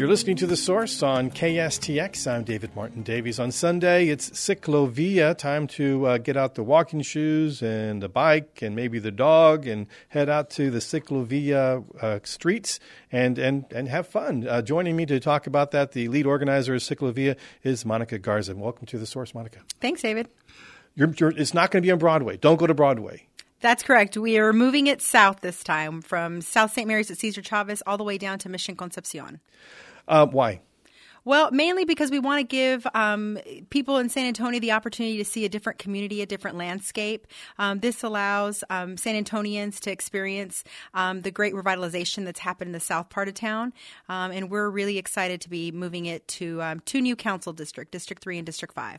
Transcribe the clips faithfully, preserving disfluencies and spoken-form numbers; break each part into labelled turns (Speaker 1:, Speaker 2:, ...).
Speaker 1: You're listening to The Source on K S T X. I'm David Martin Davies. On Sunday, it's Ciclovia, time to uh, get out the walking shoes and the bike and maybe the dog and head out to the Ciclovia uh, streets and, and, and have fun. Uh, joining me to talk about that, the lead organizer of Ciclovia is Monica Garza. Welcome to The Source, Monica.
Speaker 2: Thanks, David.
Speaker 1: You're, you're, it's not going to be on Broadway. Don't go to Broadway.
Speaker 2: That's correct. We are moving it south this time from South Saint Mary's at Cesar Chavez all the way down to Mission Concepcion.
Speaker 1: Uh, why?
Speaker 2: Well, mainly because we want to give um, people in San Antonio the opportunity to see a different community, a different landscape. Um, this allows um, San Antonians to experience um, the great revitalization that's happened in the south part of town. Um, and we're really excited to be moving it to um, two new council districts, District three and District five.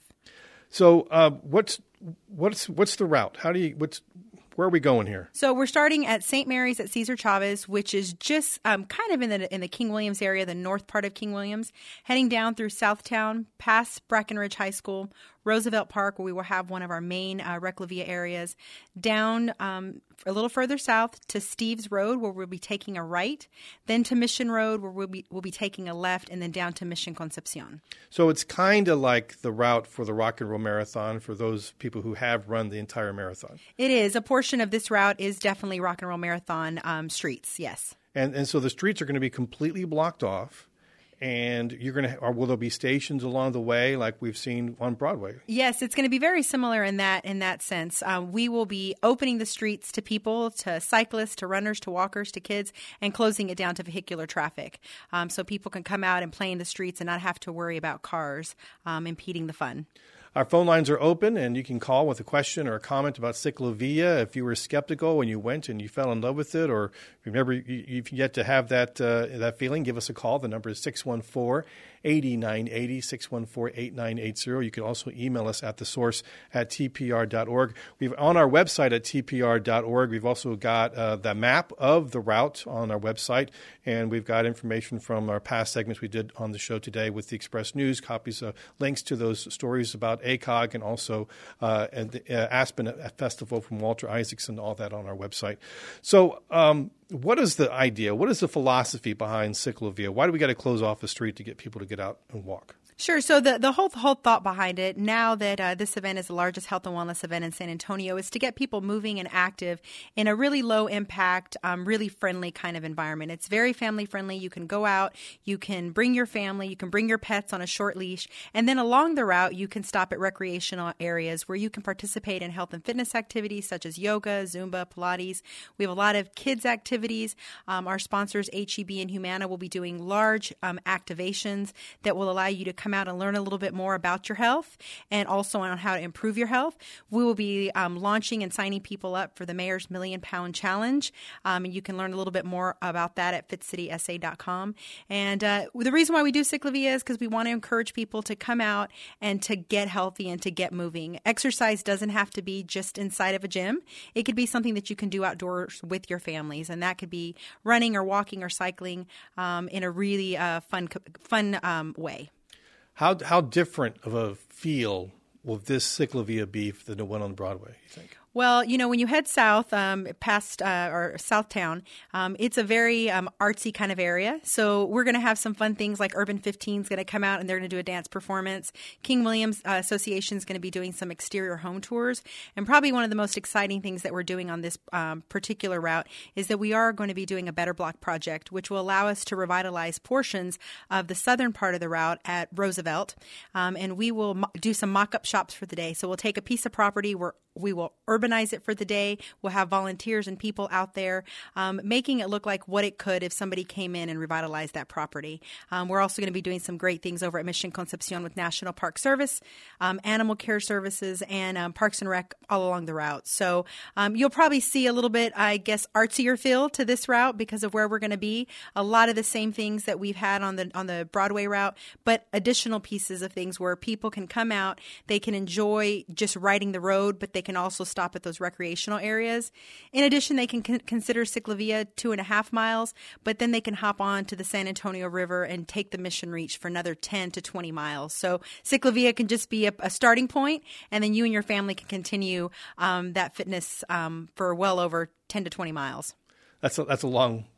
Speaker 1: So uh, what's what's what's the route? How do you what's Where are we going here?
Speaker 2: So we're starting at Saint Mary's at Cesar Chavez, which is just um, kind of in the in the King Williams area, the north part of King Williams, heading down through Southtown, past Brackenridge High School, Roosevelt Park, where we will have one of our main uh, Reclavia areas, down um, a little further south to Steve's Road, where we'll be taking a right, then to Mission Road, where we'll be, we'll be taking a left, and then down to Mission Concepcion.
Speaker 1: So it's kind of like the route for the Rock and Roll Marathon for those people who have run the entire marathon.
Speaker 2: It is. A portion of this route is definitely Rock and Roll Marathon um, streets, yes.
Speaker 1: And and so the streets are going to be completely blocked off. And you're going to, or will there be stations along the way like we've seen on Broadway?
Speaker 2: Yes, it's going to be very similar in that in that sense. Um, we will be opening the streets to people, to cyclists, to runners, to walkers, to kids, and closing it down to vehicular traffic, um, so people can come out and play in the streets and not have to worry about cars um, impeding the fun.
Speaker 1: Our phone lines are open, and you can call with a question or a comment about Ciclovia. If you were skeptical when you went and you fell in love with it, or remember you've yet to have that uh, that feeling, give us a call. The number is six one four, eight nine eight zero, six one four, eight nine eight zero. You can also email us at the source at t p r dot org. We've on our website at t p r dot org. We've also got uh, the map of the route on our website, and we've got information from our past segments we did on the show today with the Express News, copies of links to those stories about A C O G and also uh, and the uh, Aspen Festival from Walter Isaacson, all that on our website. So um, what is the idea? What is the philosophy behind Ciclovia? Why do we got to close off the street to get people to get out and walk?
Speaker 2: Sure. So the, the whole whole thought behind it, now that uh, this event is the largest health and wellness event in San Antonio, is to get people moving and active in a really low impact, um, really friendly kind of environment. It's very family friendly. You can go out, you can bring your family, you can bring your pets on a short leash, and then along the route, you can stop at recreational areas where you can participate in health and fitness activities such as yoga, Zumba, Pilates. We have a lot of kids activities. Um, our sponsors, H E B and Humana, will be doing large um, activations that will allow you to come out and learn a little bit more about your health and also on how to improve your health. We will be um, launching and signing people up for the Mayor's Million Pound Challenge. Um, and you can learn a little bit more about that at fit city s a dot com. And uh, the reason why we do Ciclovia is because we want to encourage people to come out and to get healthy and to get moving. Exercise doesn't have to be just inside of a gym. It could be something that you can do outdoors with your families. And that could be running or walking or cycling um, in a really uh, fun, fun um, way.
Speaker 1: How how different of a feel will this Ciclovia be than the one on Broadway, you think?
Speaker 2: Well, you know, when you head south, um, past uh, or Southtown, um, it's a very um, artsy kind of area. So we're going to have some fun things like Urban fifteen is going to come out and they're going to do a dance performance. King Williams uh, Association is going to be doing some exterior home tours. And probably one of the most exciting things that we're doing on this um, particular route is that we are going to be doing a Better Block project, which will allow us to revitalize portions of the southern part of the route at Roosevelt. Um, and we will mo- do some mock-up shops for the day. So we'll take a piece of property where we will urbanize it for the day. We'll have volunteers and people out there um, making it look like what it could if somebody came in and revitalized that property. Um, we're also going to be doing some great things over at Mission Concepcion with National Park Service, um, Animal Care Services, and um, Parks and Rec all along the route. So um, you'll probably see a little bit, I guess, artsier feel to this route because of where we're going to be. A lot of the same things that we've had on the on the Broadway route, but additional pieces of things where people can come out, they can enjoy just riding the road, but they can also stop at those recreational areas. In addition, they can con- consider Ciclovia two and a half miles, but then they can hop on to the San Antonio River and take the Mission Reach for another ten to twenty miles. So Ciclovia can just be a, a starting point, and then you and your family can continue um, that fitness um, for well over ten to twenty miles.
Speaker 1: That's a, that's a long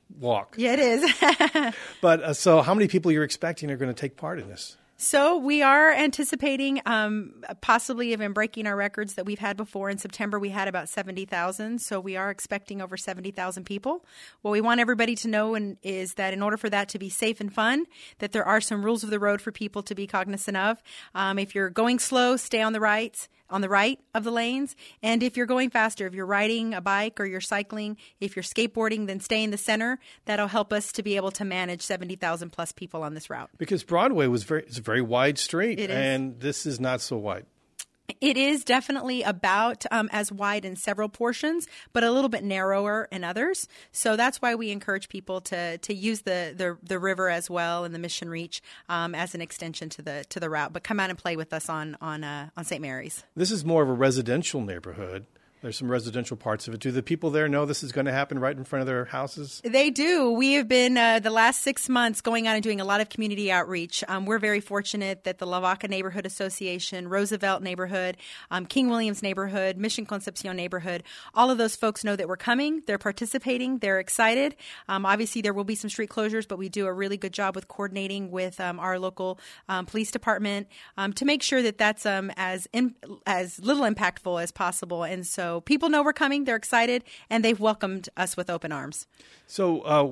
Speaker 1: walk.
Speaker 2: Yeah, it is.
Speaker 1: But uh, so how many people you're expecting are going to take part in this?
Speaker 2: So we are anticipating um, possibly even breaking our records that we've had before. In September, we had about seventy thousand. So we are expecting over seventy thousand people. What we want everybody to know and, is that in order for that to be safe and fun, that there are some rules of the road for people to be cognizant of. Um, if you're going slow, stay on the right. on the right of the lanes. And if you're going faster, if you're riding a bike or you're cycling, if you're skateboarding, then stay in the center. That'll help us to be able to manage seventy thousand plus people on this route.
Speaker 1: Because Broadway was very, it's a very wide street,
Speaker 2: It is.
Speaker 1: and this is not so wide.
Speaker 2: It is definitely about um, as wide in several portions, but a little bit narrower in others. So that's why we encourage people to to use the the, the river as well and the Mission Reach um, as an extension to the to the route. But come out and play with us on on uh, on Saint Mary's.
Speaker 1: This is more of a residential neighborhood. There's some residential parts of it. Do the people there know this is going to happen right in front of their houses?
Speaker 2: They do. We have been uh, the last six months going out and doing a lot of community outreach. Um, we're very fortunate that the Lavaca Neighborhood Association, Roosevelt Neighborhood, um, King Williams Neighborhood, Mission Concepcion Neighborhood, all of those folks know that we're coming. They're participating. They're excited. Um, obviously, there will be some street closures, but we do a really good job with coordinating with um, our local um, police department um, to make sure that that's um, as in, as little impactful as possible. And so So people know we're coming, they're excited, and they've welcomed us with open arms.
Speaker 1: So uh,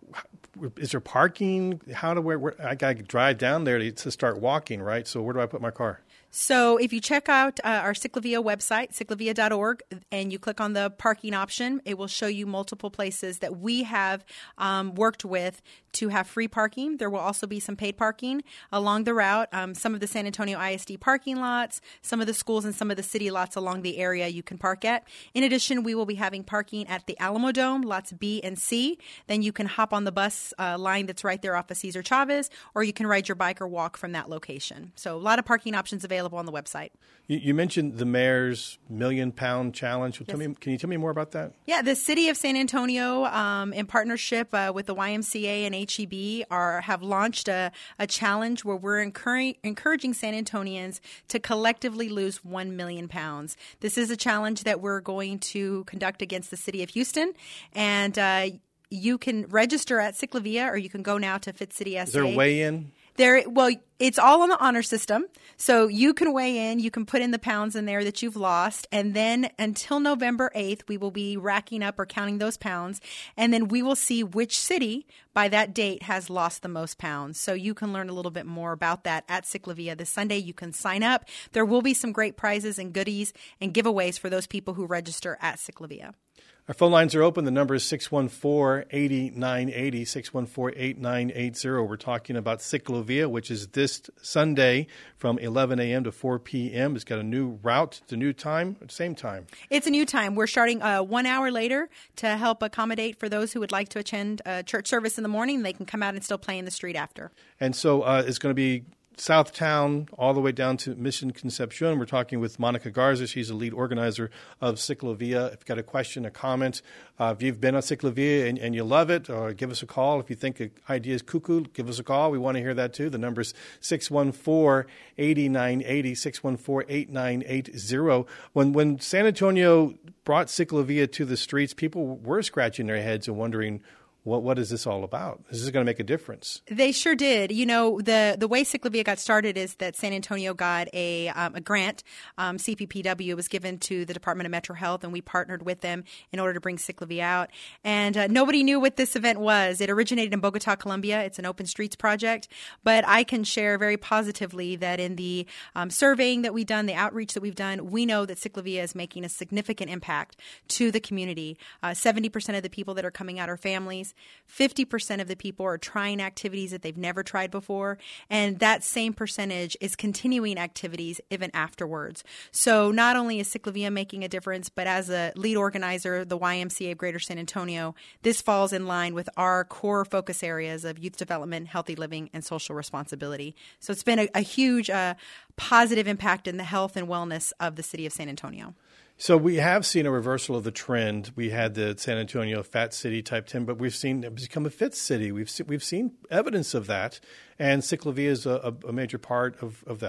Speaker 1: is there parking? How do where, where I got to drive down there to, to start walking, right? So where do I put my car?
Speaker 2: So if you check out uh, our Ciclavia website, ciclavia dot org, and you click on the parking option, it will show you multiple places that we have um, worked with to have free parking. There will also be some paid parking along the route. Um, some of the San Antonio I S D parking lots, some of the schools, and some of the city lots along the area you can park at. In addition, we will be having parking at the Alamo Dome, lots B and C. Then you can hop on the bus uh, line that's right there off of Cesar Chavez, or you can ride your bike or walk from that location. So a lot of parking options available on the website.
Speaker 1: You, you mentioned the mayor's million pound challenge. Well,
Speaker 2: Yes.
Speaker 1: tell me, can you tell me more about that?
Speaker 2: Yeah, the city of San Antonio, um, in partnership uh, with the Y M C A and H E B, are have launched a, a challenge where we're encouraging, encouraging San Antonians to collectively lose one million pounds. This is a challenge that we're going to conduct against the city of Houston, and uh, you can register at Ciclavia, or you can go now to Fit City S A.
Speaker 1: Is there a weigh-in?
Speaker 2: There, well, it's all on the honor system. So you can weigh in, you can put in the pounds in there that you've lost. And then until November eighth, we will be racking up or counting those pounds. And then we will see which city by that date has lost the most pounds. So you can learn a little bit more about that at Ciclavia this Sunday. You can sign up. There will be some great prizes and goodies and giveaways for those people who register at Ciclavia.
Speaker 1: Our phone lines are open. The number is six one four, eight nine eight zero, six one four, eight nine eight zero. We're talking about Ciclavia, which is this Sunday from eleven a.m. to four p.m. It's got a new route, the new time, same time.
Speaker 2: It's a new time. We're starting uh, one hour later to help accommodate for those who would like to attend a church service in the morning. They can come out and still play in the street after.
Speaker 1: And so uh, it's going to be Southtown all the way down to Mission Concepcion. We're talking with Monica Garza. She's the lead organizer of Ciclavia. If you've got a question, a comment, uh, if you've been on Ciclavia and, and you love it, or give us a call. If you think an idea is cuckoo, give us a call. We want to hear that too. The number is six one four, eight nine eight zero, six one four, eight nine eight zero. When, when San Antonio brought Ciclavia to the streets, people were scratching their heads and wondering, What what is this all about? Is this going to make a difference?
Speaker 2: They sure did. You know, the the way Ciclavia got started is that San Antonio got a um, a grant. Um, C P P W was given to the Department of Metro Health, and we partnered with them in order to bring Ciclavia out. And uh, nobody knew what this event was. It originated in Bogota, Colombia. It's an open streets project. But I can share very positively that in the um, surveying that we've done, the outreach that we've done, we know that Ciclavia is making a significant impact to the community. Uh, seventy percent of the people that are coming out are families. fifty percent of the people are trying activities that they've never tried before, and that same percentage is continuing activities even afterwards. So not only is Ciclavia making a difference, but as a lead organizer, the Y M C A of Greater San Antonio, this falls in line with our core focus areas of youth development, healthy living, and social responsibility. So it's been a, a huge uh, positive impact in the health and wellness of the city of San Antonio.
Speaker 1: So we have seen a reversal of the trend. We had the San Antonio fat city type ten, but we've seen it become a fit city. We've se- we've seen evidence of that, and Ciclavia is a, a major part of, of that.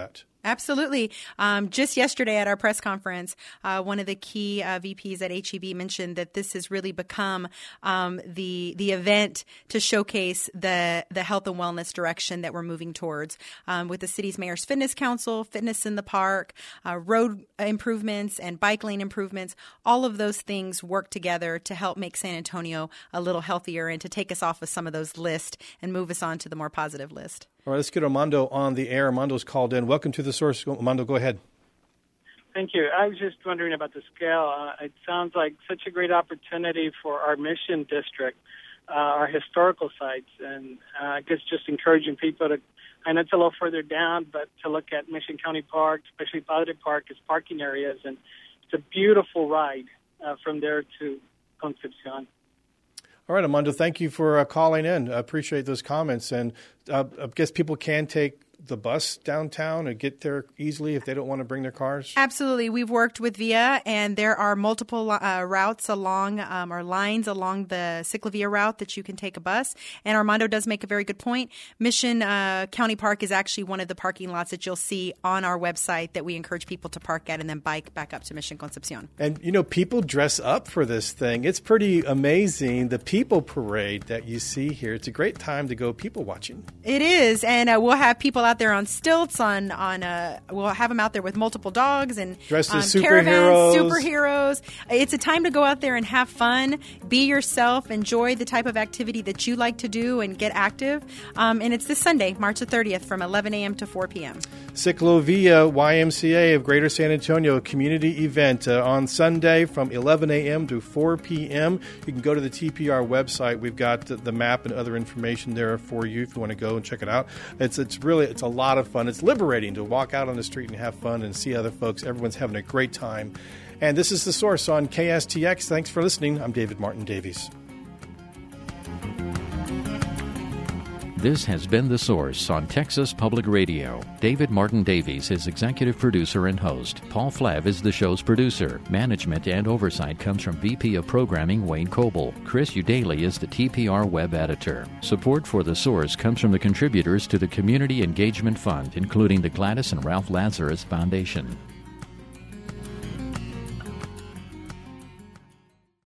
Speaker 2: Absolutely. Um, just yesterday at our press conference, uh, one of the key uh, V Ps at H E B mentioned that this has really become um, the the event to showcase the the health and wellness direction that we're moving towards. Um, with the city's Mayor's Fitness Council, fitness in the park, uh, road improvements, and bike lane improvements, all of those things work together to help make San Antonio a little healthier and to take us off of some of those lists and move us on to the more positive list.
Speaker 1: All right, let's get Armando on the air. Armando's called in. Welcome to The Source. Armando, go ahead.
Speaker 3: Thank you. I was just wondering about the scale. Uh, it sounds like such a great opportunity for our Mission District, uh, our historical sites, and uh, I guess just encouraging people to, I know it's a little further down, but to look at Mission County Park, especially Padre Park, as parking areas, and it's a beautiful ride uh, from there to Concepcion.
Speaker 1: All right, Armando, thank you for uh, calling in. I appreciate those comments. And uh, I guess people can take the bus downtown and get there easily if they don't want to bring their cars?
Speaker 2: Absolutely. We've worked with Via, and there are multiple uh, routes along um, or lines along the Ciclovia route that you can take a bus. And Armando does make a very good point. Mission uh, County Park is actually one of the parking lots that you'll see on our website that we encourage people to park at and then bike back up to Mission Concepcion.
Speaker 1: And, you know, people dress up for this thing. It's pretty amazing, the people parade that you see here. It's a great time to go people watching.
Speaker 2: It is. And uh, we'll have people out there on stilts, on, on uh, we'll have them out there with multiple dogs and
Speaker 1: dressed
Speaker 2: um,
Speaker 1: as superheroes.
Speaker 2: caravans, superheroes. It's a time to go out there and have fun, be yourself, enjoy the type of activity that you like to do and get active. Um, and it's this Sunday, March the thirtieth from eleven a.m. to four p.m.
Speaker 1: Ciclovia Y M C A of Greater San Antonio, a community event uh, on Sunday from eleven a.m. to four p.m. You can go to the T P R website. We've got the, the map and other information there for you if you want to go and check it out. It's it's really it's a lot of fun. It's liberating to walk out on the street and have fun and see other folks. Everyone's having a great time. And this is The Source on K S T X. Thanks for listening. I'm David Martin Davies.
Speaker 4: This has been The Source on Texas Public Radio. David Martin Davies is executive producer and host. Paul Flav is the show's producer. Management and oversight comes from V P of Programming Wayne Coble. Chris Udaly is the T P R web editor. Support for The Source comes from the contributors to the Community Engagement Fund, including the Gladys and Ralph Lazarus Foundation.